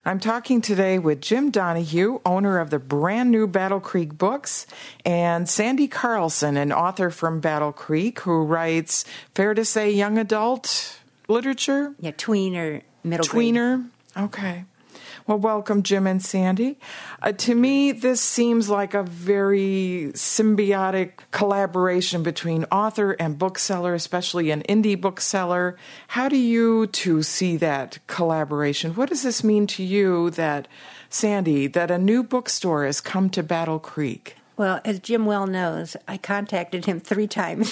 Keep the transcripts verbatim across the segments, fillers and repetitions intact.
I'm talking today with Jim Donahue, owner of the brand new Battle Creek Books, and Sandy Carlson, an author from Battle Creek who writes, fair to say, young adult literature? Yeah, tweener, middle grade. Tweener? Okay. Well, welcome, Jim and Sandy. Uh, to me, this seems like a very symbiotic collaboration between author and bookseller, especially an indie bookseller. How do you two see that collaboration? What does this mean to you that, Sandy, that a new bookstore has come to Battle Creek? Well, as Jim well knows, I contacted him three times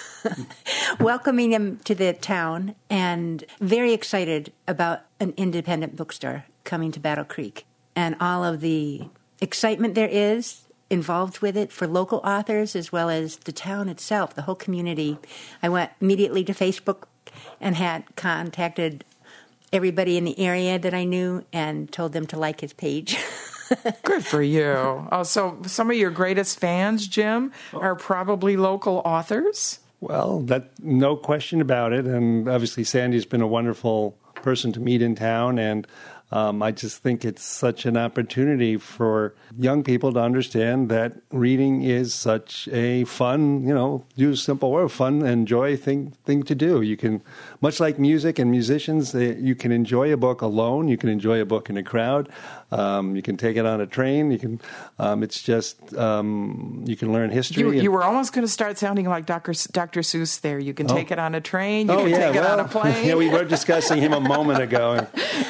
welcoming him to the town and very excited about an independent bookstore coming to Battle Creek and all of the excitement there is involved with it for local authors as well as the town itself, the whole community. I went immediately to Facebook and had contacted everybody in the area that I knew and told them to like his page. Good for you. Oh, so some of your greatest fans, Jim, are probably local authors? Well, that no question about it. And obviously Sandy's been a wonderful person to meet in town, and Um, I just think it's such an opportunity for young people to understand that reading is such a fun, you know, use simple word, fun and joy thing thing to do. You can, much like music and musicians, they, you can enjoy a book alone. You can enjoy a book in a crowd. Um, you can take it on a train. You can. Um, it's just um, you can learn history. You, and, you were almost going to start sounding like Doctor Doctor Seuss. There, you can oh. take it on a train. You oh, can yeah, take well, it on a plane. Yeah, we were discussing him a moment ago. And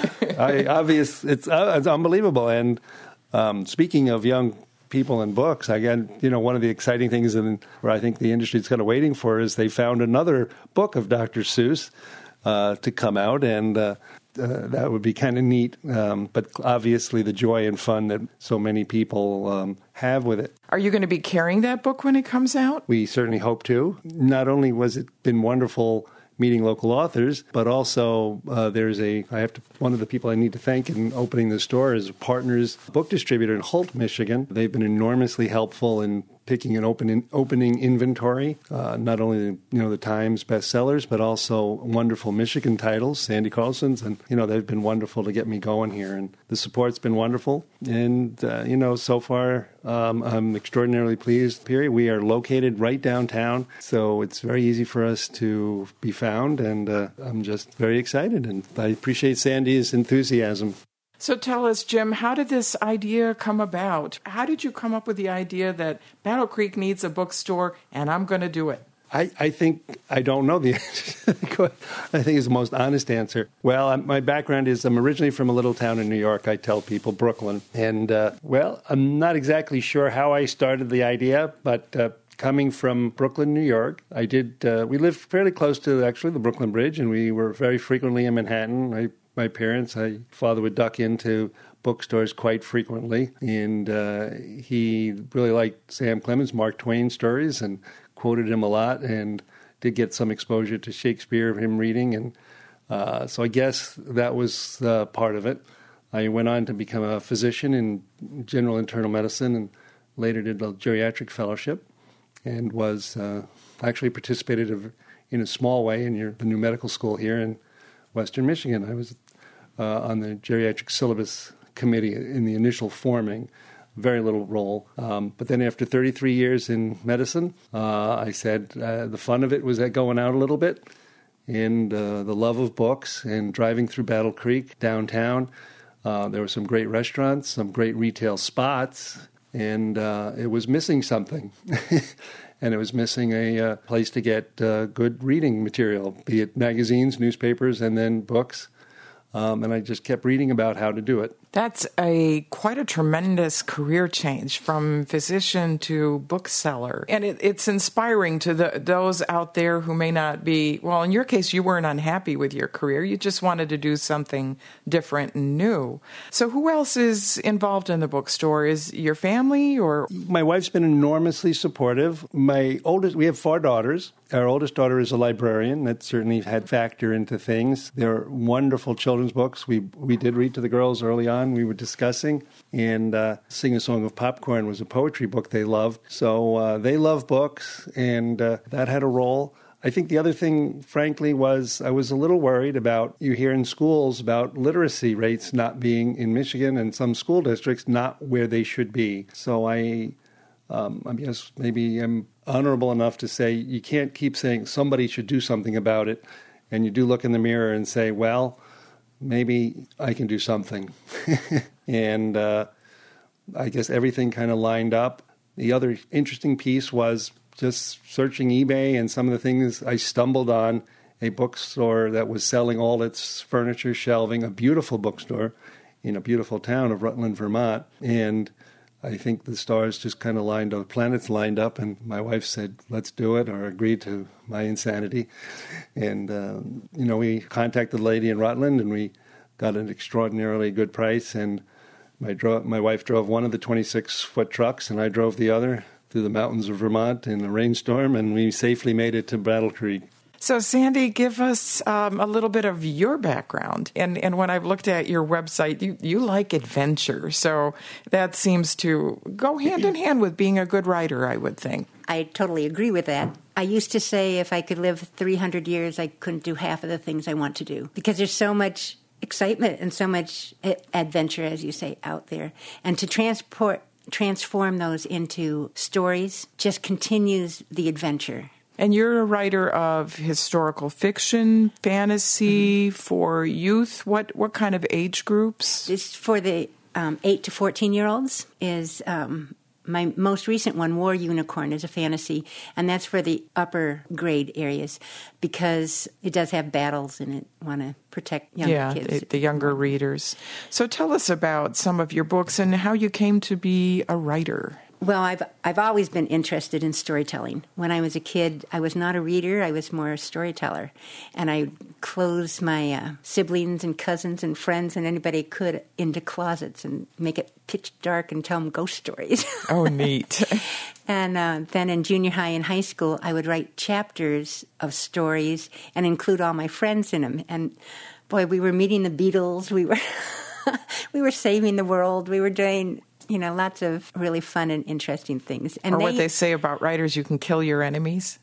I, obvious, it's, uh, it's unbelievable. And um, speaking of young people and books, again, you know, one of the exciting things in, where I think the industry is kind of waiting for is they found another book of Doctor Seuss uh, to come out, and uh, uh, that would be kind of neat. Um, but obviously, the joy and fun that so many people um, have with it. Are you going to be carrying that book when it comes out? We certainly hope to. Not only was it been wonderful meeting local authors, but also uh, there's a, I have to, one of the people I need to thank in opening the store is Partners Book Distributor in Holt, Michigan. They've been enormously helpful in picking an open in, opening inventory, uh, not only you know the Times bestsellers, but also wonderful Michigan titles, Sandy Carlson's, and you know they've been wonderful to get me going here, and the support's been wonderful, and uh, you know so far um, I'm extraordinarily pleased. Period. We are located right downtown, so it's very easy for us to be found, and uh, I'm just very excited, and I appreciate Sandy's enthusiasm. So tell us, Jim, how did this idea come about? How did you come up with the idea that Battle Creek needs a bookstore and I'm going to do it? I, I think I don't know the answer. I think it's the most honest answer. Well, I'm, my background is I'm originally from a little town in New York. I tell people Brooklyn. And, uh, well, I'm not exactly sure how I started the idea, but uh, coming from Brooklyn, New York, I did. Uh, we lived fairly close to, actually, the Brooklyn Bridge, and we were very frequently in Manhattan. I My parents, my father would duck into bookstores quite frequently, and uh, he really liked Sam Clemens, Mark Twain stories, and quoted him a lot, and did get some exposure to Shakespeare of him reading, and uh, so I guess that was uh, part of it. I went on to become a physician in general internal medicine, and later did a geriatric fellowship, and was uh, actually participated in a small way in your, the new medical school here in Western Michigan. I was Uh, on the geriatric syllabus committee in the initial forming, very little role. Um, but then after thirty-three years in medicine, uh, I said uh, the fun of it was going out a little bit, and uh, the love of books and driving through Battle Creek downtown. Uh, there were some great restaurants, some great retail spots, and uh, it was missing something. And it was missing a uh, place to get uh, good reading material, be it magazines, newspapers, and then books. Um, and I just kept reading about how to do it. That's a quite a tremendous career change from physician to bookseller. And it, it's inspiring to the, those out there who may not be, well, in your case, you weren't unhappy with your career. You just wanted to do something different and new. So who else is involved in the bookstore? Is your family or? My wife's been enormously supportive. My oldest, we have four daughters. Our oldest daughter is a librarian. That certainly had factor into things. They're wonderful children's books. We we did read to the girls early on. We were discussing, and uh, Sing a Song of Popcorn was a poetry book they loved. So uh, they love books, and uh, that had a role. I think the other thing, frankly, was I was a little worried about, you hear in schools about literacy rates not being in Michigan and some school districts not where they should be. So I, um, I guess maybe I'm honorable enough to say you can't keep saying somebody should do something about it. And you do look in the mirror and say, well, maybe I can do something. and uh, I guess everything kind of lined up. The other interesting piece was just searching eBay and some of the things I stumbled on a bookstore that was selling all its furniture, shelving, a beautiful bookstore in a beautiful town of Rutland, Vermont. And I think the stars just kind of lined up, planets lined up, and my wife said, let's do it, or agreed to my insanity. And, um, you know, we contacted the lady in Rutland, and we got an extraordinarily good price. And my, dro- my wife drove one of the twenty-six foot trucks, and I drove the other through the mountains of Vermont in a rainstorm, and we safely made it to Battle Creek. So, Sandy, give us um, a little bit of your background. And and when I've looked at your website, you, you like adventure. So that seems to go hand in hand with being a good writer, I would think. I totally agree with that. I used to say if I could live three hundred years, I couldn't do half of the things I want to do. Because there's so much excitement and so much adventure, as you say, out there. And to transport... transform those into stories just continues the adventure. And you're a writer of historical fiction, fantasy, mm-hmm. for youth. What what kind of age groups? This for the um, eight to fourteen-year-olds is um, my most recent one, War Unicorn, is a fantasy, and that's for the upper grade areas because it does have battles in it. Want to protect young yeah, kids. Yeah, the, the younger readers. So tell us about some of your books and how you came to be a writer. Well, I've I've always been interested in storytelling. When I was a kid, I was not a reader. I was more a storyteller. And I closed my uh, siblings and cousins and friends and anybody could into closets and make it pitch dark and tell them ghost stories. Oh, neat. And uh, then in junior high and high school, I would write chapters of stories and include all my friends in them. And, boy, we were meeting the Beatles. We were we were saving the world. We were doing... you know, lots of really fun and interesting things. And or they, what they say about writers, you can kill your enemies.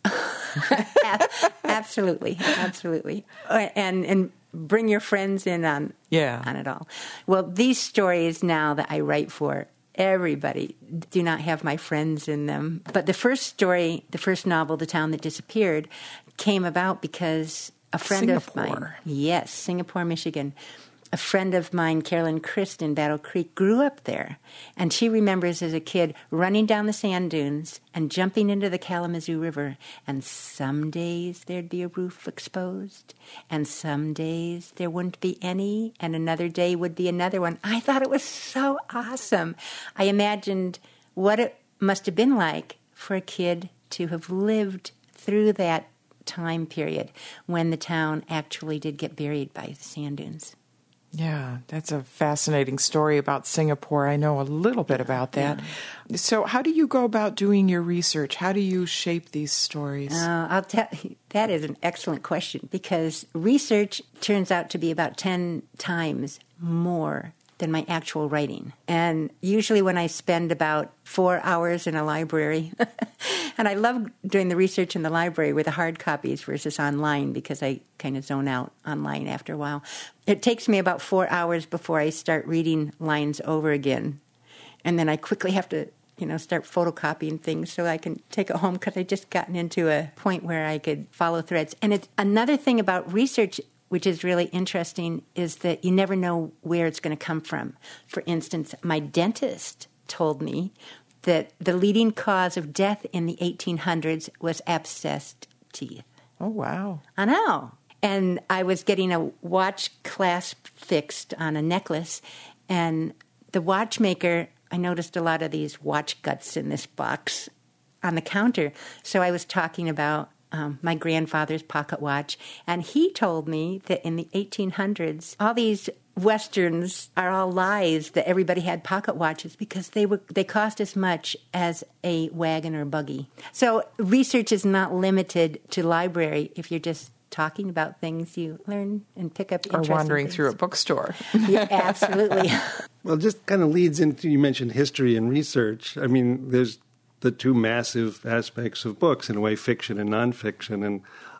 Absolutely, absolutely. And and bring your friends in on, yeah. on it all. Well, these stories now that I write for everybody do not have my friends in them. But the first story, the first novel, The Town That Disappeared, came about because a friend Singapore. of mine... Yes, Singapore, Michigan. A friend of mine, Carolyn Christ in Battle Creek, grew up there. And she remembers as a kid running down the sand dunes and jumping into the Kalamazoo River. And some days there'd be a roof exposed. And some days there wouldn't be any. And another day would be another one. I thought it was so awesome. I imagined what it must have been like for a kid to have lived through that time period when the town actually did get buried by the sand dunes. Yeah, that's a fascinating story about Singapore. I know a little bit about that. Yeah. So how do you go about doing your research? How do you shape these stories? Uh, I'll tell you, that is an excellent question because research turns out to be about ten times more than my actual writing. And usually when I spend about four hours in a library, and I love doing the research in the library with the hard copies versus online because I kind of zone out online after a while. It takes me about four hours before I start reading lines over again. And then I quickly have to, you know, start photocopying things so I can take it home because I just gotten into a point where I could follow threads. And it's another thing about research which is really interesting, is that you never know where it's going to come from. For instance, my dentist told me that the leading cause of death in the eighteen hundreds was abscessed teeth. Oh, wow. I know. And I was getting a watch clasp fixed on a necklace, and the watchmaker, I noticed a lot of these watch guts in this box on the counter. So I was talking about Um, my grandfather's pocket watch, and he told me that in the eighteen hundreds, all these Westerns are all lies that everybody had pocket watches because they were they cost as much as a wagon or buggy. So research is not limited to library. If you're just talking about things, you learn and pick up interesting or wandering things. through a bookstore. Yeah, absolutely. Well, it just kind of leads into, you mentioned history and research. I mean, there's the two massive aspects of books, in a way, fiction and nonfiction. And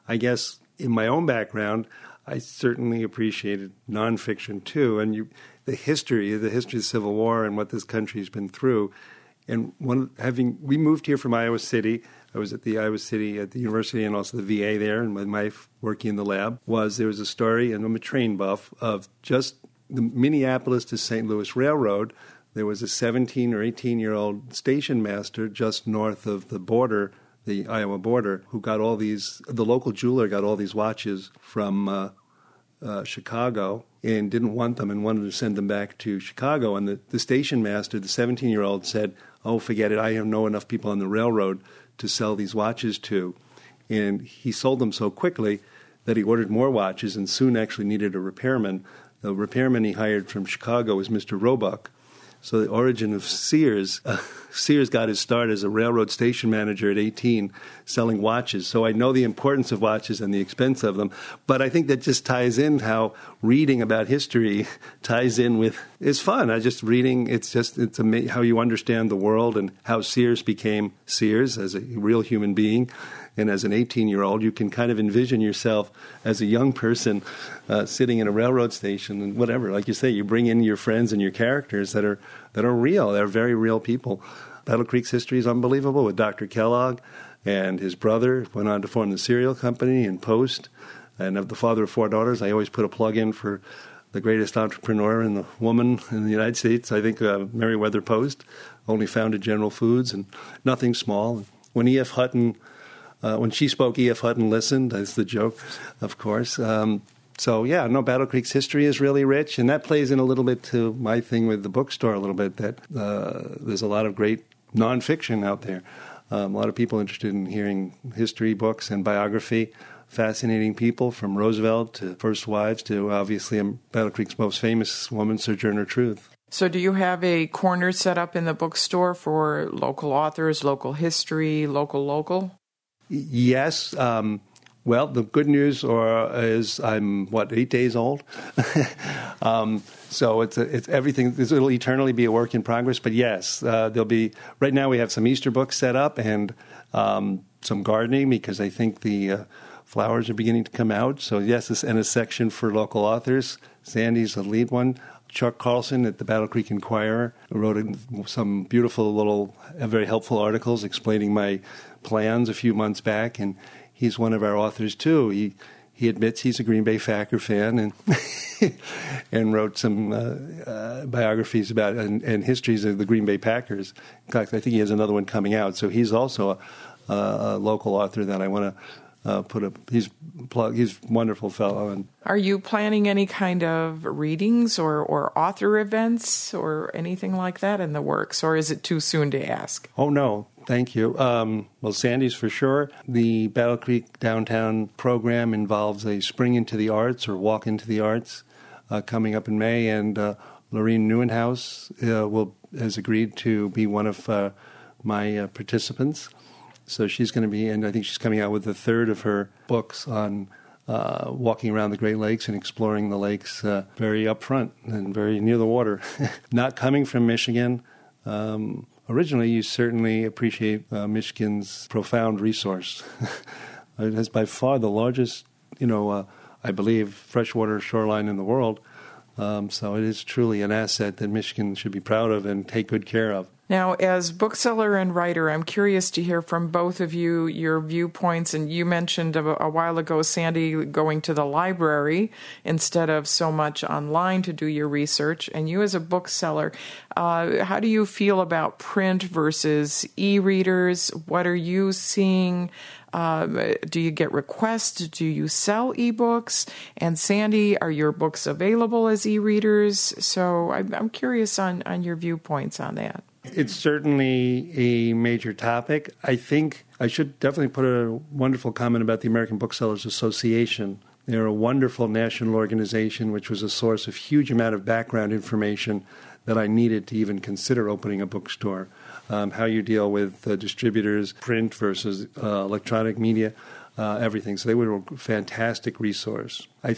I guess in my own background, I certainly appreciated nonfiction too, and you, the history, the history of the Civil War and what this country's been through. And one having we moved here from Iowa City. I was at the Iowa City at the university and also the V A there, and my wife working in the lab. Was there was a story, and I'm a train buff, of just the Minneapolis to Saint Louis Railroad. There was a seventeen or eighteen year old station master just north of the border, the Iowa border, who got all these. The local jeweler got all these watches from uh, uh, Chicago and didn't want them and wanted to send them back to Chicago. And the, the station master, the seventeen year old, said, "Oh, forget it. I don't know enough people on the railroad to sell these watches to." And he sold them so quickly that he ordered more watches and soon actually needed a repairman. The repairman he hired from Chicago was Mister Roebuck. So the origin of Sears, uh, Sears got his start as a railroad station manager at eighteen, selling watches. So I know the importance of watches and the expense of them. But I think that just ties in how reading about history ties in with, it's fun. I just reading, it's just, it's ama- how you understand the world and how Sears became Sears as a real human being. And as an eighteen-year-old, you can kind of envision yourself as a young person uh, sitting in a railroad station and whatever. Like you say, you bring in your friends and your characters that are that are real. They're very real people. Battle Creek's history is unbelievable with Doctor Kellogg and his brother went on to form the cereal company and Post. And of the father of four daughters, I always put a plug in for the greatest entrepreneur and the woman in the United States. I think uh, Meriwether Post only founded General Foods and nothing small. When E F. Hutton... Uh, when she spoke, E F. Hutton listened. That's the joke, of course. Um, so, yeah, no, Battle Creek's history is really rich, and that plays in a little bit to my thing with the bookstore a little bit, that uh, there's a lot of great nonfiction out there. Um, a lot of people interested in hearing history books and biography, fascinating people from Roosevelt to First Wives to, obviously, um, Battle Creek's most famous woman, Sojourner Truth. So do you have a corner set up in the bookstore for local authors, local history, local, local? Yes. Um, well, the good news or is I'm, what, eight days old? um, so it's a, it's everything. It'll eternally be a work in progress. But yes, uh, there'll be, right now we have some Easter books set up and um, some gardening because I think the uh, flowers are beginning to come out. So yes, this, and a section for local authors. Sandy's the lead one. Chuck Carlson at the Battle Creek Inquirer wrote some beautiful little, uh, very helpful articles explaining my plans a few months back, and he's one of our authors too. He he admits he's a Green Bay Packer fan, and and wrote some uh, uh, biographies about and, and histories of the Green Bay Packers. In fact, I think he has another one coming out. So he's also a, a local author that I want to uh, put a. He's plug. He's a wonderful fellow. And are you planning any kind of readings or or author events or anything like that in the works, or is it too soon to ask? Oh no. Thank you. Um, well, Sandy's for sure. The Battle Creek Downtown program involves a Spring into the Arts or Walk into the Arts uh, coming up in May, and uh, Lorene Neuenhaus uh, will has agreed to be one of uh, my uh, participants. So she's going to be, and I think she's coming out with the third of her books on uh, walking around the Great Lakes and exploring the lakes uh, very upfront and very near the water. Not coming from Michigan. Um, Originally, you certainly appreciate uh, Michigan's profound resource. It has by far the largest, you know, uh, I believe, freshwater shoreline in the world. Um, so it is truly an asset that Michigan should be proud of and take good care of. Now, as bookseller and writer, I'm curious to hear from both of you your viewpoints. And you mentioned a, a while ago, Sandy, going to the library instead of so much online to do your research. And you as a bookseller, uh, how do you feel about print versus e-readers? What are you seeing? Um, do you get requests? Do you sell ebooks? And Sandy, are your books available as e-readers? So I'm, I'm curious on, on your viewpoints on that. It's certainly a major topic. I think I should definitely put a wonderful comment about the American Booksellers Association. They're a wonderful national organization which was a source of huge amount of background information that I needed to even consider opening a bookstore. Um, how you deal with uh, distributors, print versus uh, electronic media, uh, everything. So they were a fantastic resource. I think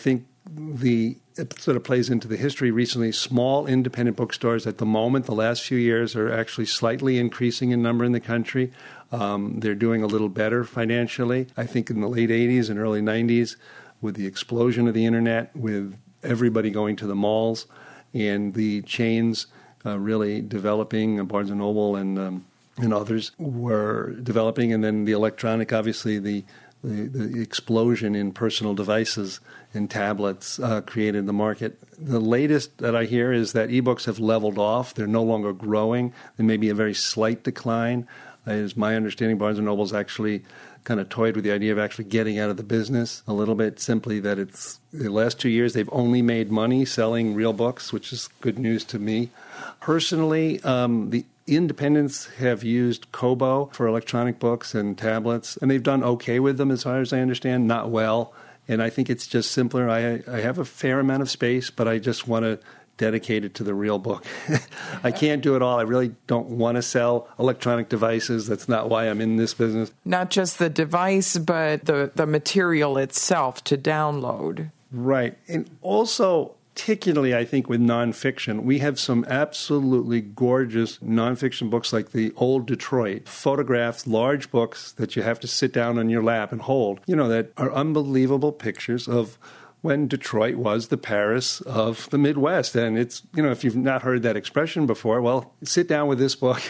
the it sort of plays into the history recently. Small independent bookstores at the moment, the last few years, are actually slightly increasing in number in the country. Um, they're doing a little better financially. I think in the late eighties and early nineties, with the explosion of the internet, with everybody going to the malls and the chains uh, really developing, Barnes and Noble and um, and others were developing, and then the electronic, obviously the The, the explosion in personal devices and tablets uh, created the market. The latest that I hear is that ebooks have leveled off. They're no longer growing. There may be a very slight decline. Uh, is my understanding, Barnes and Noble's actually kind of toyed with the idea of actually getting out of the business a little bit, simply that it's the last two years they've only made money selling real books, which is good news to me. Personally, um, the independents have used Kobo for electronic books and tablets, and they've done okay with them as far as I understand, not well. And I think it's just simpler. I, I have a fair amount of space, but I just want to dedicate it to the real book. I can't do it all. I really don't want to sell electronic devices. That's not why I'm in this business. Not just the device, but the, the material itself to download. Right. And also, particularly, I think, with nonfiction, we have some absolutely gorgeous nonfiction books like the Old Detroit, photographed large books that you have to sit down on your lap and hold, you know, that are unbelievable pictures of when Detroit was the Paris of the Midwest. And it's, you know, if you've not heard that expression before, well, sit down with this book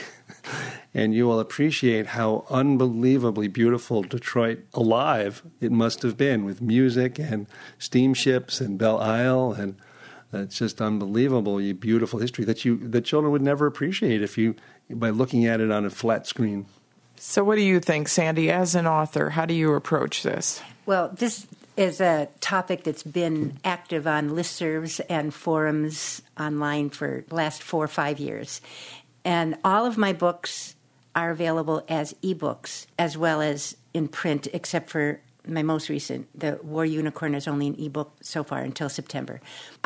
and you will appreciate how unbelievably beautiful Detroit alive it must have been, with music and steamships and Belle Isle, and it's just unbelievable, you beautiful history that you that children would never appreciate if you by looking at it on a flat screen. So what do you think, Sandy, as an author? How do you approach this? Well, this is a topic that's been active on listservs and forums online for the last four or five years. And all of my books are available as ebooks as well as in print, except for my most recent, The War Unicorn, is only an ebook so far until September.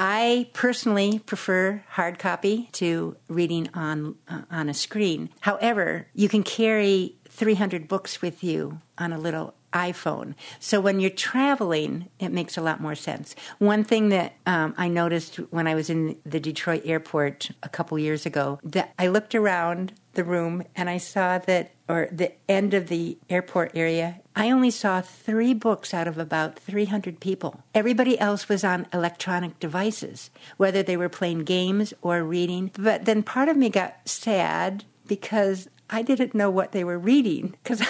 I personally prefer hard copy to reading on uh, on a screen. However, you can carry three hundred books with you on a little iPhone. So when you're traveling, it makes a lot more sense. One thing that um, I noticed when I was in the Detroit airport a couple years ago, that I looked around the room and I saw that, or the end of the airport area, I only saw three books out of about three hundred people. Everybody else was on electronic devices, whether they were playing games or reading. But then part of me got sad because I didn't know what they were reading, because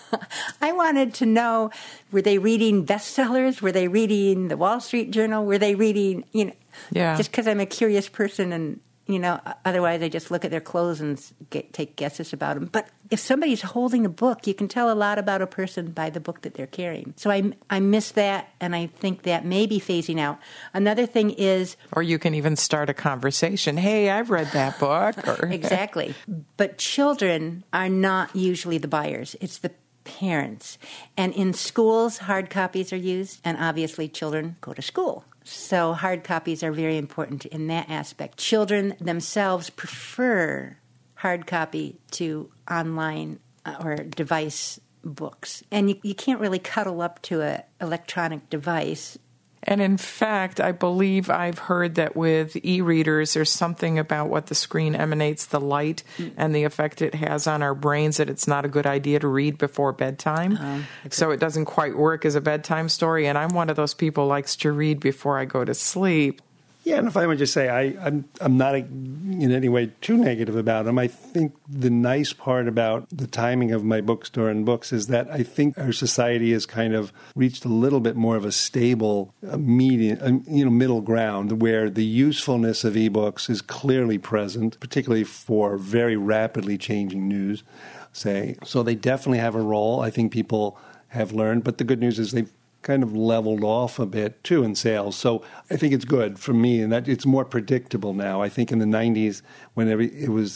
I wanted to know, were they reading bestsellers? Were they reading the Wall Street Journal? Were they reading, you know, yeah. just because I'm a curious person, and, you know, otherwise I just look at their clothes and get, take guesses about them. But if somebody's holding a book, you can tell a lot about a person by the book that they're carrying. So I, I miss that, and I think that may be phasing out. Another thing is... Or you can even start a conversation. Hey, I've read that book. Or, exactly. But children are not usually the buyers. It's the parents. And in schools, hard copies are used, and obviously children go to school. So hard copies are very important in that aspect. Children themselves prefer hard copy to online uh, or device books. And you, you can't really cuddle up to an electronic device. And in fact, I believe I've heard that with e-readers, there's something about what the screen emanates, the light, mm. and the effect it has on our brains, that it's not a good idea to read before bedtime. Um, so it doesn't quite work as a bedtime story. And I'm one of those people who likes to read before I go to sleep. Yeah, and if I would just say, I, I'm I'm not in any way too negative about them. I think the nice part about the timing of my bookstore and books is that I think our society has kind of reached a little bit more of a stable uh, median, uh, you know, middle ground, where the usefulness of ebooks is clearly present, particularly for very rapidly changing news, say. So they definitely have a role. I think people have learned, but the good news is they've kind of leveled off a bit, too, in sales. So I think it's good for me, and that it's more predictable now. I think in the nineties, when every, it was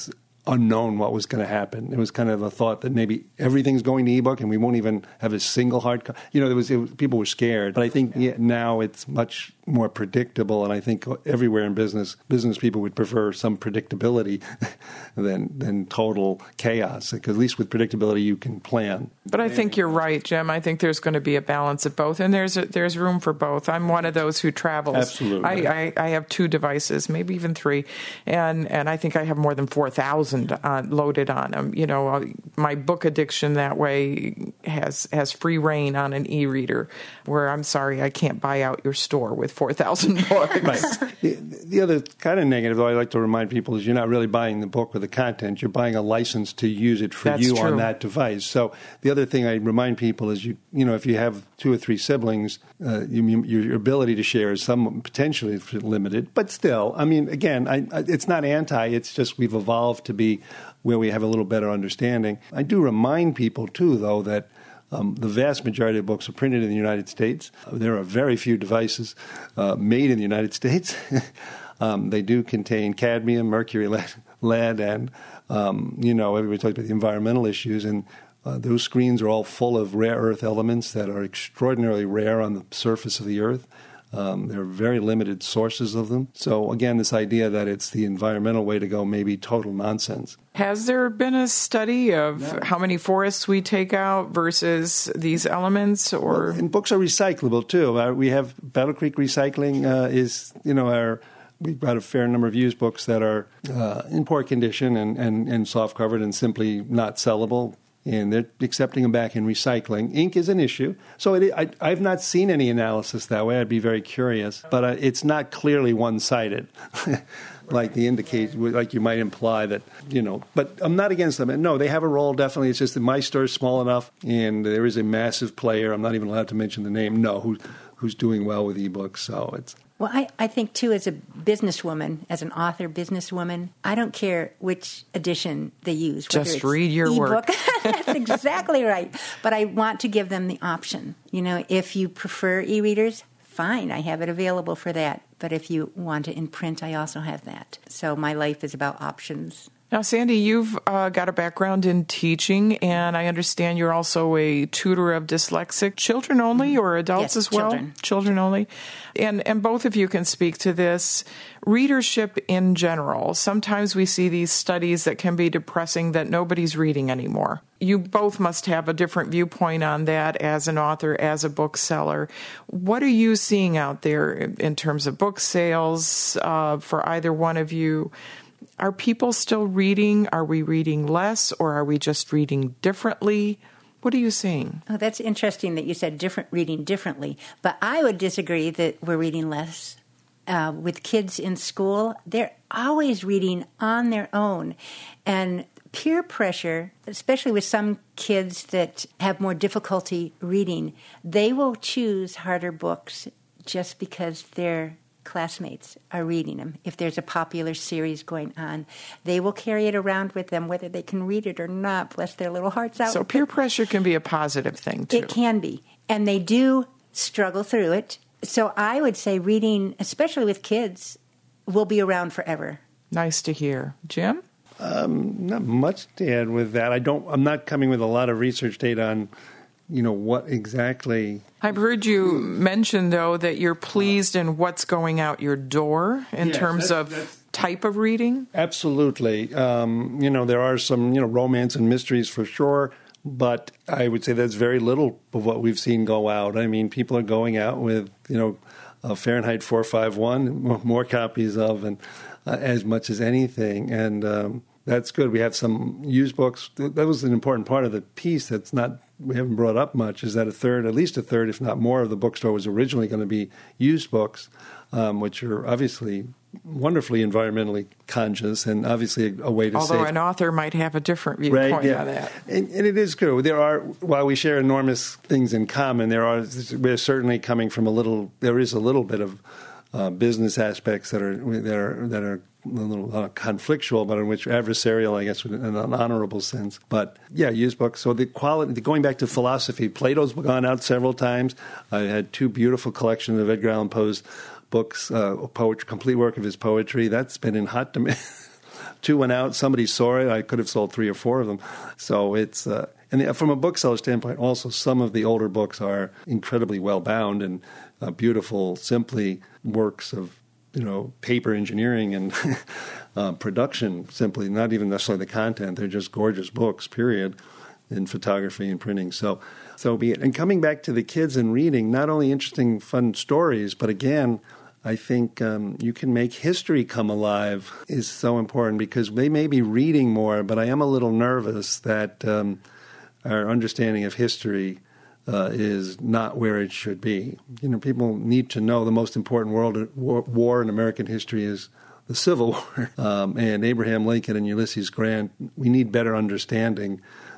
unknown what was going to happen. It was kind of a thought that maybe everything's going to ebook and we won't even have a single hard copy. You know, there was, it was people were scared. But I think yeah, now it's much more predictable, and I think everywhere in business, business people would prefer some predictability than than total chaos. Because at least with predictability, you can plan. But I think you're right, Jim. I think there's going to be a balance of both, and there's a, there's room for both. I'm one of those who travels. Absolutely. I, I, I have two devices, maybe even three, and and I think I have more than four thousand uh, loaded on them. You know, uh, my book addiction that way has has free reign on an e-reader, where I'm sorry I can't buy out your store with four thousand books. Right. The, the other kind of negative, though, I like to remind people, is you're not really buying the book or the content. You're buying a license to use it for That's you true. on that device. So the other thing I remind people is, you you know, if you have two or three siblings, uh, you, your ability to share is some potentially limited. But still, I mean, again, I, I, it's not anti. It's just we've evolved to be where we have a little better understanding. I do remind people, too, though, that Um, the vast majority of books are printed in the United States. There are very few devices uh, made in the United States. um, they do contain cadmium, mercury, lead, lead and, um, you know, everybody talks about the environmental issues. And uh, those screens are all full of rare earth elements that are extraordinarily rare on the surface of the earth. Um, there are very limited sources of them. So, again, this idea that it's the environmental way to go may be total nonsense. Has there been a study of no. how many forests we take out versus these elements? Or well, and books are recyclable, too. Uh, we have Battle Creek Recycling uh, is, you know, our... We've got a fair number of used books that are uh, in poor condition and, and, and soft-covered and simply not sellable. And they're accepting them back in recycling. Ink is an issue. So it, I, I've not seen any analysis that way. I'd be very curious. But uh, it's not clearly one-sided, like the indicate, like you might imply that, you know. But I'm not against them. No, they have a role, definitely. It's just that my store is small enough, and there is a massive player. I'm not even allowed to mention the name. No, who, who's doing well with ebooks. So it's... Well, I, I think, too, as a businesswoman, as an author businesswoman, I don't care which edition they use. Just read your e-book. work. That's exactly right. But I want to give them the option. You know, if you prefer e-readers, fine, I have it available for that. But if you want it in print, I also have that. So my life is about options. Now, Sandy, you've uh, got a background in teaching, and I understand you're also a tutor of dyslexic children only, or adults yes, as well? Children. Children only. And and both of you can speak to this. Readership in general. Sometimes we see these studies that can be depressing, that nobody's reading anymore. You both must have a different viewpoint on that as an author, as a bookseller. What are you seeing out there in terms of book sales uh, for either one of you? Are people still reading? Are we reading less, or are we just reading differently? What are you seeing? Oh, that's interesting that you said different reading differently. But I would disagree that we're reading less. Uh, with kids in school, they're always reading on their own. And peer pressure, especially with some kids that have more difficulty reading, they will choose harder books just because they're classmates are reading them. If there's a popular series going on, they will carry it around with them, whether they can read it or not. Bless their little hearts out. So peer pressure can be a positive thing, too. It can be. And they do struggle through it. So I would say reading, especially with kids, will be around forever. Nice to hear. Jim? Um, not much to add with that. I don't, I'm not coming with a lot of research data on, you know, what exactly... I've heard you mention, though, that you're pleased in what's going out your door in yes, terms that's, of that's, type of reading. Absolutely. Um, you know, there are some, you know, romance and mysteries for sure, but I would say that's very little of what we've seen go out. I mean, people are going out with, you know, uh, Fahrenheit four fifty-one, more copies of, and uh, as much as anything. And um, that's good. We have some used books. That was an important part of the piece that's not, we haven't brought up much, is that a third, at least a third, if not more, of the bookstore was originally going to be used books, um, which are obviously wonderfully environmentally conscious and obviously a, a way to Although save. an author might have a different viewpoint right, yeah. on that. And, and it is true. There are, while we share enormous things in common, there are, we're certainly coming from a little, there is a little bit of uh, business aspects that are, that are, that are a little uh, conflictual, but in which adversarial, I guess, in an honorable sense. But yeah, used books. So the quality, going back to philosophy, Plato's gone out several times. I had two beautiful collections of Edgar Allan Poe's books, uh, poetry, complete work of his poetry. That's been in hot demand. two went out, somebody saw it. I could have sold three or four of them. So it's, uh, and from a bookseller standpoint, also some of the older books are incredibly well bound and uh, beautiful, simply works of, you know, paper engineering and uh, production, simply, not even necessarily the content. They're just gorgeous books, period, in photography and printing. So, so be it. And coming back to the kids and reading, not only interesting, fun stories, but again, I think um, you can make history come alive is so important because they may be reading more, but I am a little nervous that um, our understanding of history uh, is not where it should be. You know, people need to know the most important world war, war in American history is the Civil War. Um, and Abraham Lincoln and Ulysses Grant, we need better understanding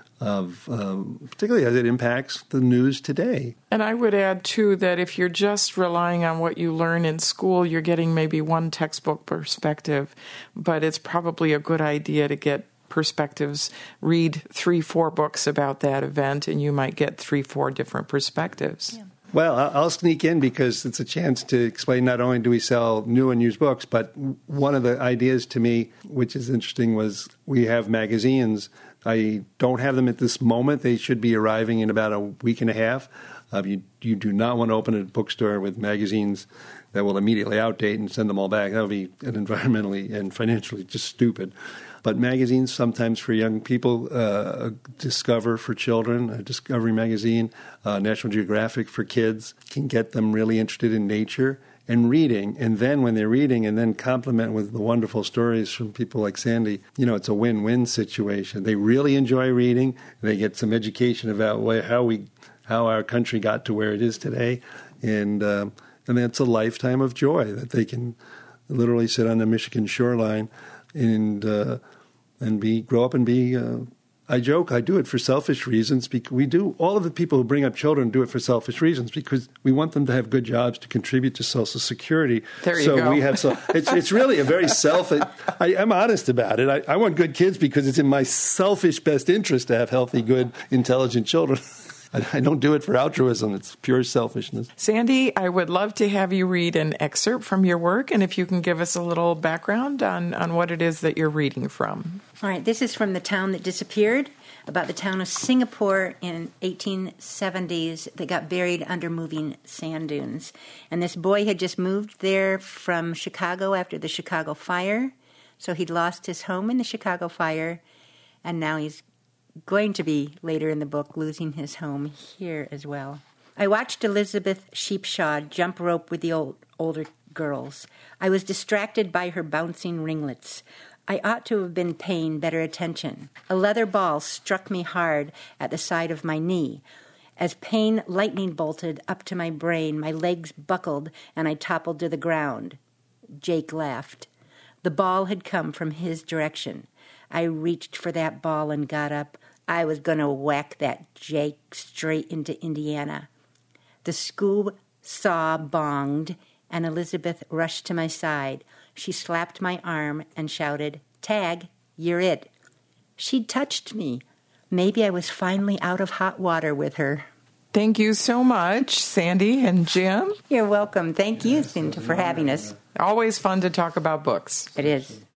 of, um, particularly as it impacts the news today. And I would add, too, that if you're just relying on what you learn in school, you're getting maybe one textbook perspective, but it's probably a good idea to get perspectives, read three, four books about that event, and you might get three, four different perspectives. Yeah. Well, I'll sneak in because it's a chance to explain not only do we sell new and used books, but one of the ideas to me, which is interesting, was we have magazines. I don't have them at this moment. They should be arriving in about a week and a half. Uh, you, you do not want to open a bookstore with magazines that will immediately outdate and send them all back. That would be environmentally and financially just stupid. But magazines, sometimes for young people, uh, Discover for children, a Discovery magazine, uh, National Geographic for kids, can get them really interested in nature and reading. And then when they're reading and then complement with the wonderful stories from people like Sandy, you know, it's a win-win situation. They really enjoy reading. They get some education about how we, how our country got to where it is today. And, um, and that's a lifetime of joy that they can literally sit on the Michigan shoreline and uh, and be grow up and be. Uh, I joke, I do it for selfish reasons. Because we do all of the people who bring up children do it for selfish reasons because we want them to have good jobs to contribute to Social Security. There you so go. we have so it's it's really a very selfish. I am honest about it. I, I want good kids because it's in my selfish best interest to have healthy, good, intelligent children. I don't do it for altruism. It's pure selfishness. Sandy, I would love to have you read an excerpt from your work, and if you can give us a little background on, on what it is that you're reading from. All right, this is from The Town That Disappeared, about the town of Singapore in eighteen seventies that got buried under moving sand dunes. And this boy had just moved there from Chicago after the Chicago fire, so he'd lost his home in the Chicago fire, and now he's going to be, later in the book, losing his home here as well. I watched Elizabeth Sheepshaw jump rope with the old, older girls. I was distracted by her bouncing ringlets. I ought to have been paying better attention. A leather ball struck me hard at the side of my knee. As pain lightning bolted up to my brain, my legs buckled and I toppled to the ground. Jake laughed. The ball had come from his direction. I reached for that ball and got up. I was going to whack that Jake straight into Indiana. The school saw bonged, and Elizabeth rushed to my side. She slapped my arm and shouted, "Tag, you're it." She'd touched me. Maybe I was finally out of hot water with her. Thank you so much, Sandy and Jim. You're welcome. Thank you, Cinta, for having us. Always fun to talk about books. It is.